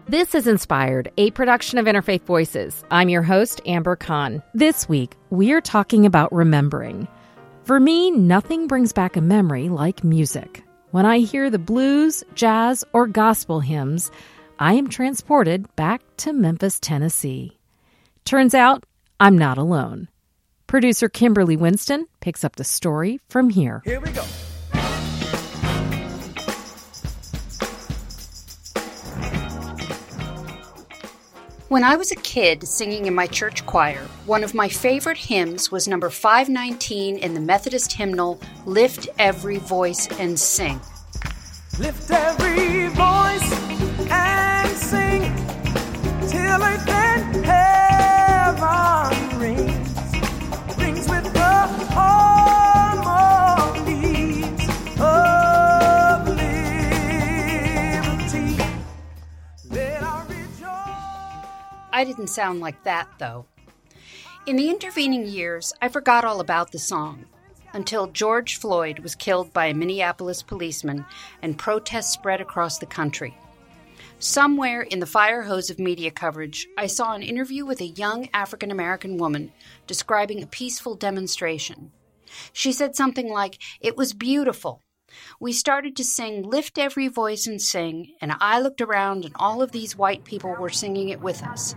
This is Inspired, a production of Interfaith Voices. I'm your host, Amber Kahn. This week, we're talking about remembering. For me, nothing brings back a memory like music. When I hear the blues, jazz, or gospel hymns, I am transported back to Memphis, Tennessee. Turns out, I'm not alone. Producer Kimberly Winston picks up the story from here. Here we go. When I was a kid singing in my church choir, one of my favorite hymns was number 519 in the Methodist hymnal, Lift Every Voice and Sing. Lift every voice and sing till earth and heaven rings with the harmonies of liberty. Let our I didn't sound like that, though. In the intervening years, I forgot all about the song, until George Floyd was killed by a Minneapolis policeman and protests spread across the country. Somewhere in the fire hose of media coverage, I saw an interview with a young African-American woman describing a peaceful demonstration. She said something like, "It was beautiful. We started to sing Lift Every Voice and Sing, and I looked around and all of these white people were singing it with us.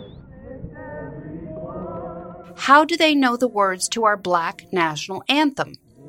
How do they know the words to our Black national anthem?"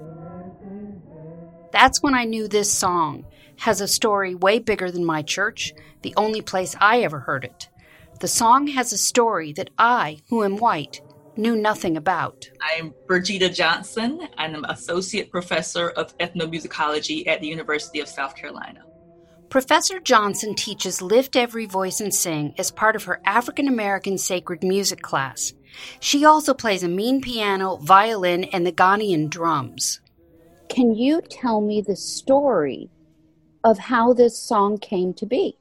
That's when I knew this song has a story way bigger than my church, the only place I ever heard it. The song has a story that I, who am white, knew nothing about. I'm Birgitta Johnson. I'm an associate professor of ethnomusicology at the University of South Carolina. Professor Johnson teaches Lift Every Voice and Sing as part of her African American sacred music class. She also plays a mean piano, violin, and the Ghanaian drums. Can you tell me the story of how this song came to be?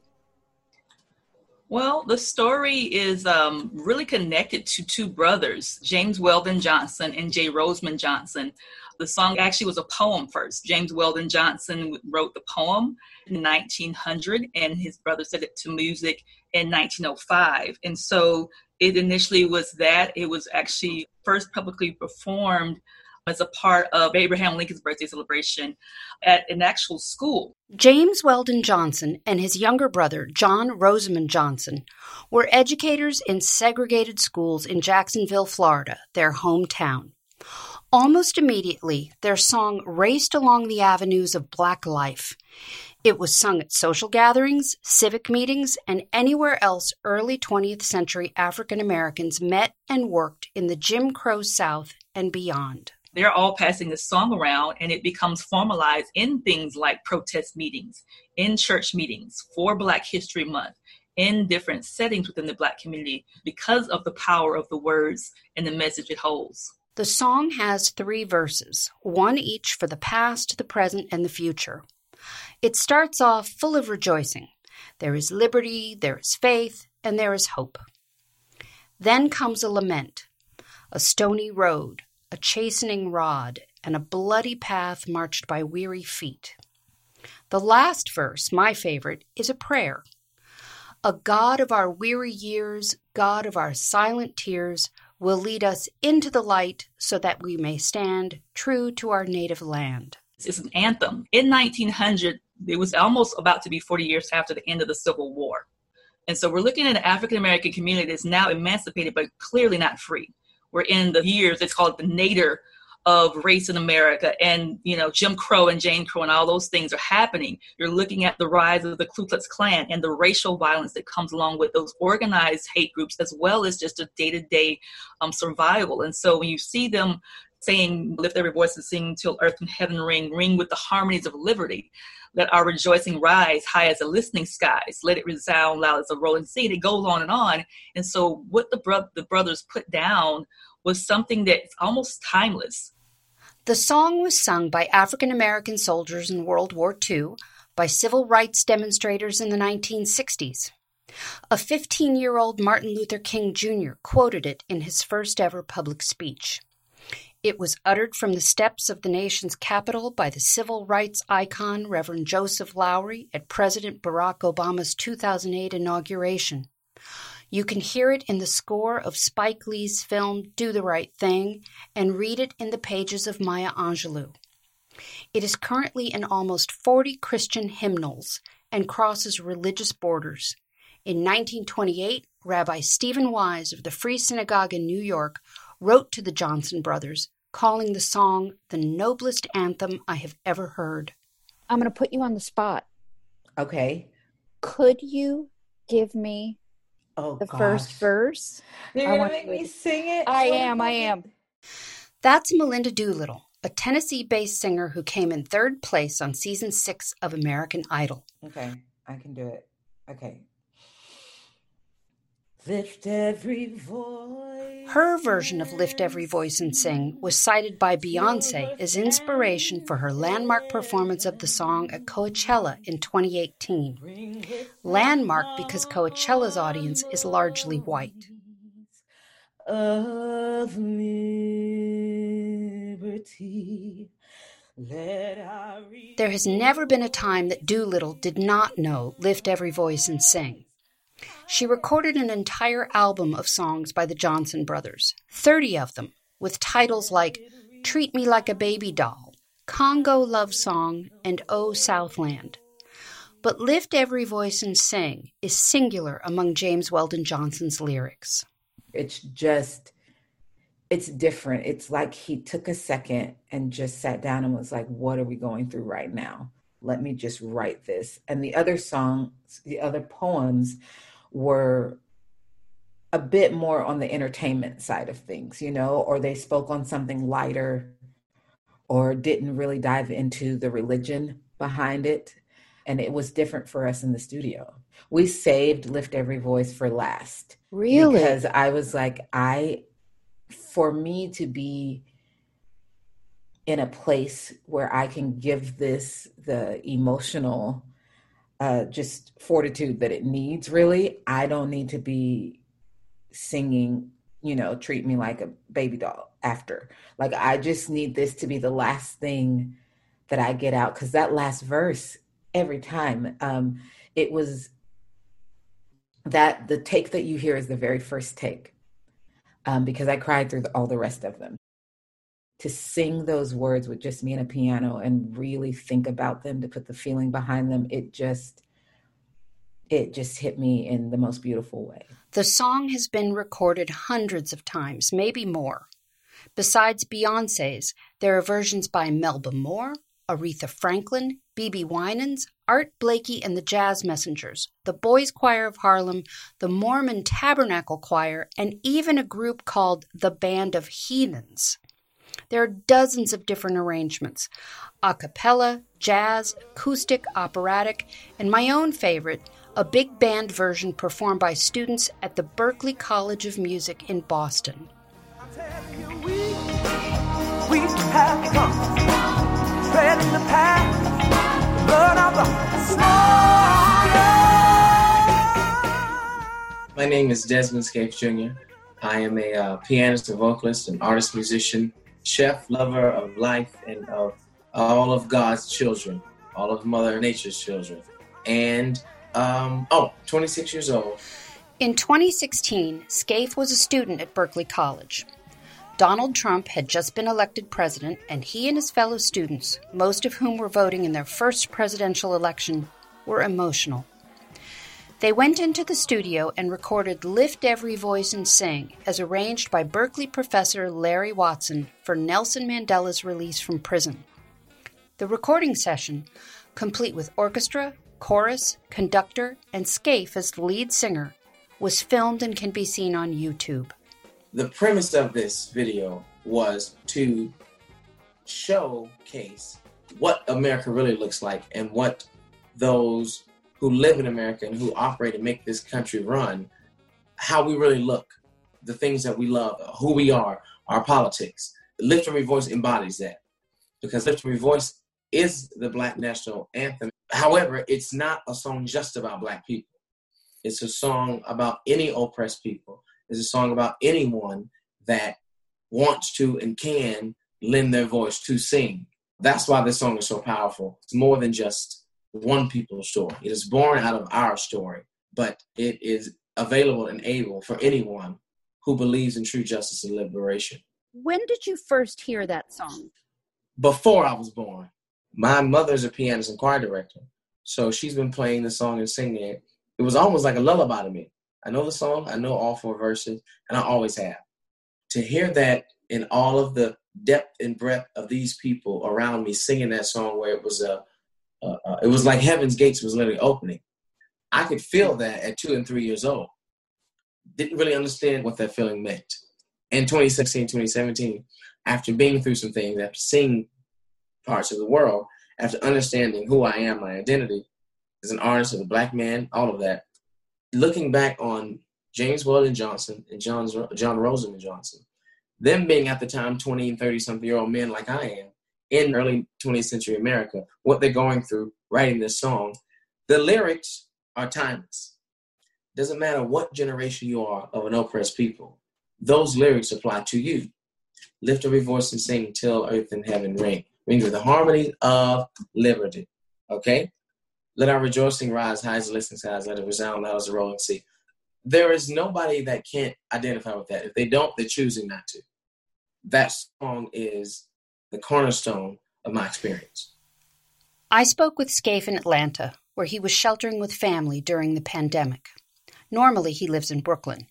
Well, the story is really connected to two brothers, James Weldon Johnson and J. Rosamond Johnson. The song actually was a poem first. James Weldon Johnson wrote the poem in 1900, and his brother set it to music in 1905. And so it initially was that. It was actually first publicly performed as a part of Abraham Lincoln's birthday celebration at an actual school. James Weldon Johnson and his younger brother, John Rosamond Johnson, were educators in segregated schools in Jacksonville, Florida, their hometown. Almost immediately, their song raced along the avenues of Black life. It was sung at social gatherings, civic meetings, and anywhere else early 20th century African Americans met and worked in the Jim Crow South and beyond. They're all passing this song around, and it becomes formalized in things like protest meetings, in church meetings, for Black History Month, in different settings within the Black community because of the power of the words and the message it holds. The song has 3 verses, one each for the past, the present, and the future. It starts off full of rejoicing. There is liberty, there is faith, and there is hope. Then comes a lament, a stony road, a chastening rod, and a bloody path marched by weary feet. The last verse, my favorite, is a prayer. A God of our weary years, God of our silent tears, will lead us into the light so that we may stand true to our native land. It's an anthem. In 1900, it was almost about to be 40 years after the end of the Civil War. And so we're looking at an African-American community that's now emancipated, but clearly not free. We're in the years, it's called the nadir of race in America, and, Jim Crow and Jane Crow and all those things are happening. You're looking at the rise of the Ku Klux Klan and the racial violence that comes along with those organized hate groups, as well as just a day-to-day survival. And so when you see them saying, "Lift every voice and sing till earth and heaven ring with the harmonies of liberty. Let our rejoicing rise high as the listening skies. Let it resound loud as a rolling sea." It goes on and on. And so what the brothers put down was something that's almost timeless. The song was sung by African American soldiers in World War II, by civil rights demonstrators in the 1960s. A 15-year-old Martin Luther King Jr. quoted it in his first ever public speech. It was uttered from the steps of the nation's capital by the civil rights icon Reverend Joseph Lowry at President Barack Obama's 2008 inauguration. You can hear it in the score of Spike Lee's film Do the Right Thing and read it in the pages of Maya Angelou. It is currently in almost 40 Christian hymnals and crosses religious borders. In 1928, Rabbi Stephen Wise of the Free Synagogue in New York wrote to the Johnson brothers, calling the song the noblest anthem I have ever heard. I'm going to put you on the spot. Okay. Could you give me the first verse? You're going to make me sing it? I am. That's Melinda Doolittle, a Tennessee-based singer who came in third place on season 6 of American Idol. Okay, I can do it. Okay. Lift every voice. Her version of Lift Every Voice and Sing was cited by Beyoncé as inspiration for her landmark performance of the song at Coachella in 2018. Landmark because Coachella's audience is largely white. Of liberty. There has never been a time that Doolittle did not know Lift Every Voice and Sing. She recorded an entire album of songs by the Johnson brothers, 30 of them, with titles like Treat Me Like a Baby Doll, Congo Love Song, and Oh Southland. But Lift Every Voice and Sing is singular among James Weldon Johnson's lyrics. It's different. It's like he took a second and just sat down and was like, what are we going through right now? Let me just write this. And the other songs, the other poems were a bit more on the entertainment side of things, or they spoke on something lighter or didn't really dive into the religion behind it. And it was different for us in the studio. We saved Lift Every Voice for last. Really? Because I was like, for me to be in a place where I can give this the emotional just fortitude that it needs, really, I don't need to be singing, Treat Me Like a Baby Doll after. Like, I just need this to be the last thing that I get out. Because that last verse, every time, it was that the take that you hear is the very first take. Because I cried through all the rest of them. To sing those words with just me and a piano and really think about them, to put the feeling behind them, it just hit me in the most beautiful way. The song has been recorded hundreds of times, maybe more. Besides Beyoncé's, there are versions by Melba Moore, Aretha Franklin, B.B. Winans, Art Blakey and the Jazz Messengers, the Boys Choir of Harlem, the Mormon Tabernacle Choir, and even a group called the Band of Heathens. There are dozens of different arrangements, a cappella, jazz, acoustic, operatic, and my own favorite, a big band version performed by students at the Berklee College of Music in Boston. I tell you, we have come, treading the path, the blood of the snow. My name is Desmond Scaife Jr. I am a pianist and vocalist, an artist, musician, chef, lover of life and of all of God's children, all of Mother Nature's children. And 26 years old. In 2016, Scaife was a student at Berklee College. Donald Trump had just been elected president, and he and his fellow students, most of whom were voting in their first presidential election, were emotional. They went into the studio and recorded Lift Every Voice and Sing as arranged by Berklee professor Larry Watson for Nelson Mandela's release from prison. The recording session, complete with orchestra, chorus, conductor, and Scaife as the lead singer, was filmed and can be seen on YouTube. The premise of this video was to showcase what America really looks like and what those who live in America and who operate and make this country run, how we really look, the things that we love, who we are, our politics. Lift Every Voice embodies that, because Lift Every Voice is the Black national anthem. However, it's not a song just about Black people. It's a song about any oppressed people. It's a song about anyone that wants to and can lend their voice to sing. That's why this song is so powerful. It's more than just one people's story. It is born out of our story, but it is available and able for anyone who believes in true justice and liberation. When did you first hear that song? Before I was born. My mother's a pianist and choir director, so she's been playing the song and singing it. It was almost like a lullaby to me. I know the song, I know all 4 verses, and I always have. To hear that in all of the depth and breadth of these people around me singing that song, where it was it was like heaven's gates was literally opening. I could feel that at 2 and 3 years old. Didn't really understand what that feeling meant. In 2016, 2017, after being through some things, after seeing parts of the world, after understanding who I am, my identity as an artist, as a Black man, all of that, looking back on James Weldon Johnson and John Rosamond Johnson, them being at the time 20 and 30-something-year-old men like I am in early 20th century America, what they're going through, writing this song, the lyrics are timeless. Doesn't matter what generation you are of an oppressed people, those lyrics apply to you. Lift every voice and sing till earth and heaven ring with the harmony of liberty. Okay? Let our rejoicing rise high as the listening skies, let it resound loud as the rolling sea. There is nobody that can't identify with that. If they don't, they're choosing not to. That song is the cornerstone of my experience. I spoke with Scaife in Atlanta, where he was sheltering with family during the pandemic. Normally, he lives in Brooklyn.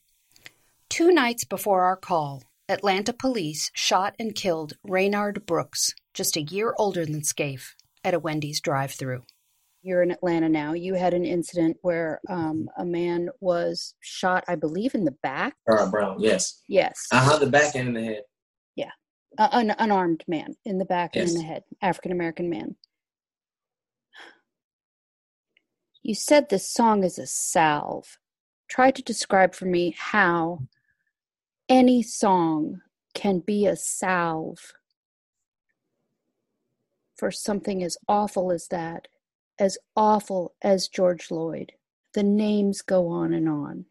2 nights before our call, Atlanta police shot and killed Raynard Brooks, just a year older than Scaife, at a Wendy's drive-thru. You're in Atlanta now. You had an incident where a man was shot, I believe, in the back. Brown, yes. Yes. The back and in the head. Yeah. An unarmed man in the back Yes. and in the head. African-American man. You said this song is a salve. Try to describe for me how any song can be a salve for something as awful as that, as awful as George Floyd. The names go on and on.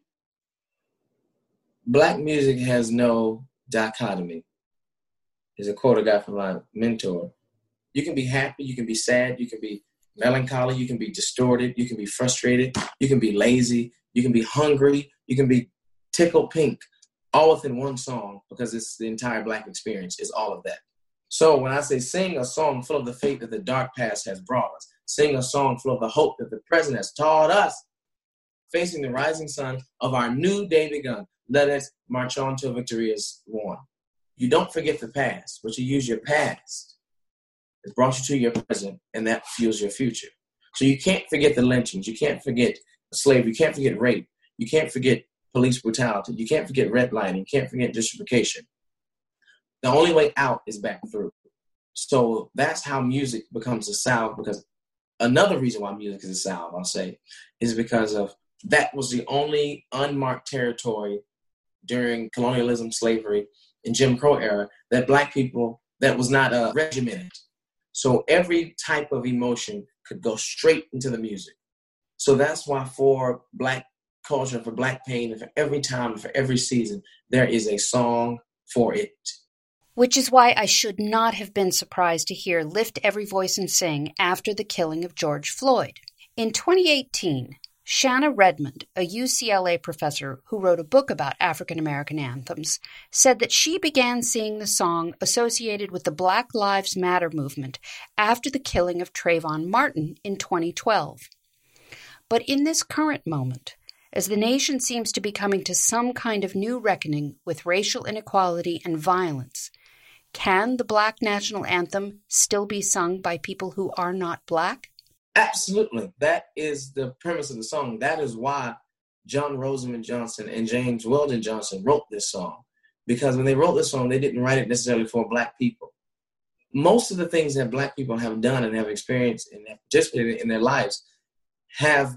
Black music has no dichotomy. There's a quote I got from my mentor. You can be happy, you can be sad, you can be melancholy, you can be distorted, you can be frustrated, you can be lazy, you can be hungry, you can be tickled pink, all within one song, because it's the entire Black experience is all of that. So when I say sing a song full of the fate that the dark past has brought us, sing a song full of the hope that the present has taught us, facing the rising sun of our new day begun, let us march on till victory is won. You don't forget the past, but you use your past. It brought you to your present, and that fuels your future. So you can't forget the lynchings. You can't forget slavery. You can't forget rape. You can't forget police brutality. You can't forget redlining. You can't forget gentrification. The only way out is back through. So that's how music becomes a salve, because another reason why music is a salve, I'll say, is because of that was the only unmarked territory during colonialism, slavery, and Jim Crow era that Black people, that was not regimented. So every type of emotion could go straight into the music. So that's why for Black culture, for Black pain, and for every time, and for every season, there is a song for it. Which is why I should not have been surprised to hear Lift Every Voice and Sing after the killing of George Floyd. In 2018, Shanna Redmond, a UCLA professor who wrote a book about African American anthems, said that she began seeing the song associated with the Black Lives Matter movement after the killing of Trayvon Martin in 2012. But in this current moment, as the nation seems to be coming to some kind of new reckoning with racial inequality and violence, can the Black national anthem still be sung by people who are not Black? Absolutely. That is the premise of the song. That is why John Rosamond Johnson and James Weldon Johnson wrote this song. Because when they wrote this song, they didn't write it necessarily for Black people. Most of the things that Black people have done and have experienced and have participated in their lives have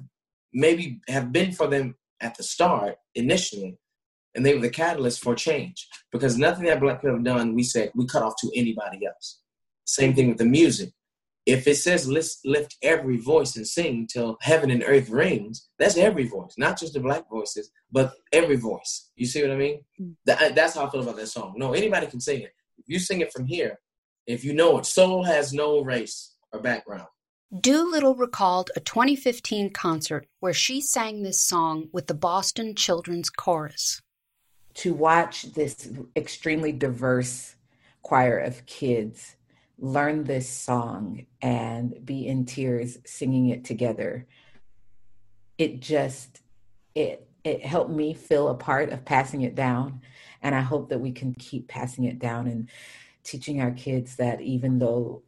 been for them at the start, initially, and they were the catalyst for change. Because nothing that Black people have done, we said, we cut off to anybody else. Same thing with the music. If it says lift every voice and sing till heaven and earth rings, that's every voice, not just the Black voices, but every voice. You see what I mean? That's how I feel about that song. No, anybody can sing it. If you sing it from here, if you know it, soul has no race or background. Doolittle recalled a 2015 concert where she sang this song with the Boston Children's Chorus. To watch this extremely diverse choir of kids learn this song and be in tears singing it together, it helped me feel a part of passing it down. And I hope that we can keep passing it down and teaching our kids that even though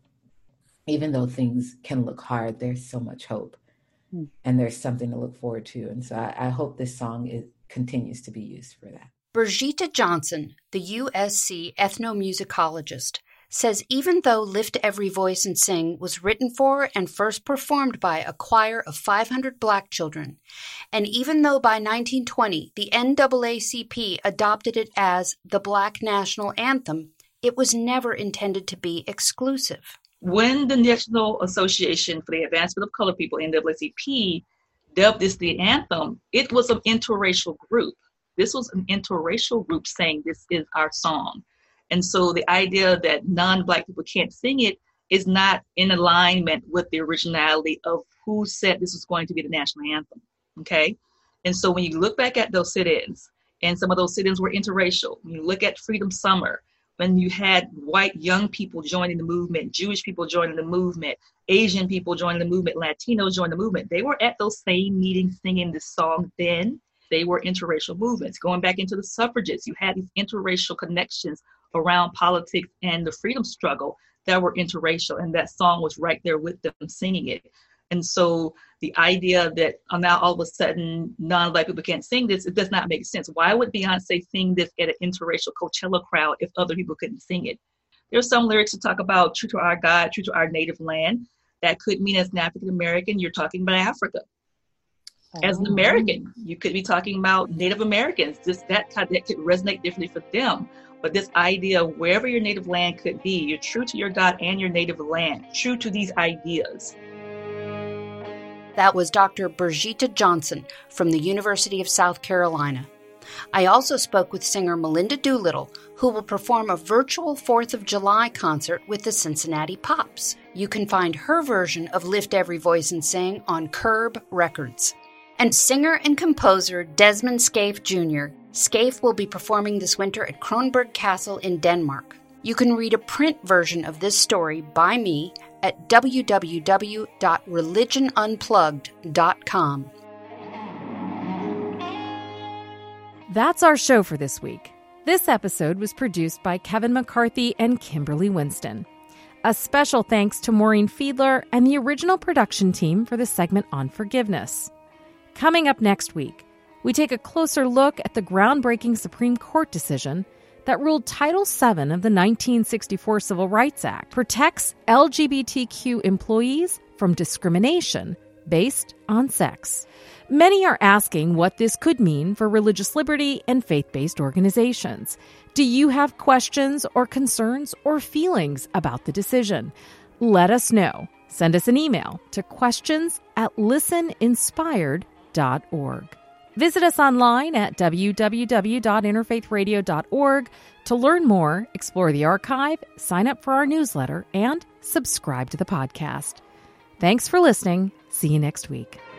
things can look hard, there's so much hope and there's something to look forward to. And so I hope this song continues to be used for that. Birgitta Johnson, the USC ethnomusicologist, says even though Lift Every Voice and Sing was written for and first performed by a choir of 500 Black children, and even though by 1920 the NAACP adopted it as the Black National Anthem, it was never intended to be exclusive. When the National Association for the Advancement of Colored People, NAACP, dubbed this the anthem, it was an interracial group. This was an interracial group saying this is our song. And so the idea that non-Black people can't sing it is not in alignment with the originality of who said this was going to be the national anthem, okay? And so when you look back at those sit-ins, and some of those sit-ins were interracial, when you look at Freedom Summer, when you had white young people joining the movement, Jewish people joining the movement, Asian people joining the movement, Latinos joining the movement, they were at those same meetings singing this song then. They were interracial movements. Going back into the suffragists, you had these interracial connections around politics and the freedom struggle that were interracial, and that song was right there with them singing it. And so the idea that now all of a sudden non-Black people can't sing this, it does not make sense. Why would Beyonce sing this at an interracial Coachella crowd if other people couldn't sing it? There's some lyrics that talk about true to our God, true to our native land. That could mean as an African American, you're talking about Africa. As an American, you could be talking about Native Americans. That could resonate differently for them. But this idea, wherever your native land could be, you're true to your God and your native land, true to these ideas. That was Dr. Birgitta Johnson from the University of South Carolina. I also spoke with singer Melinda Doolittle, who will perform a virtual 4th of July concert with the Cincinnati Pops. You can find her version of Lift Every Voice and Sing on Curb Records. And singer and composer Desmond Scaife Jr. Scaife will be performing this winter at Kronborg Castle in Denmark. You can read a print version of this story by me at www.religionunplugged.com. That's our show for this week. This episode was produced by Kevin McCarthy and Kimberly Winston. A special thanks to Maureen Fiedler and the original production team for the segment on forgiveness. Coming up next week, we take a closer look at the groundbreaking Supreme Court decision that ruled Title VII of the 1964 Civil Rights Act protects LGBTQ employees from discrimination based on sex. Many are asking what this could mean for religious liberty and faith-based organizations. Do you have questions or concerns or feelings about the decision? Let us know. Send us an email to questions@listeninspired.org. Visit us online at www.interfaithradio.org to learn more, explore the archive, sign up for our newsletter, and subscribe to the podcast. Thanks for listening. See you next week.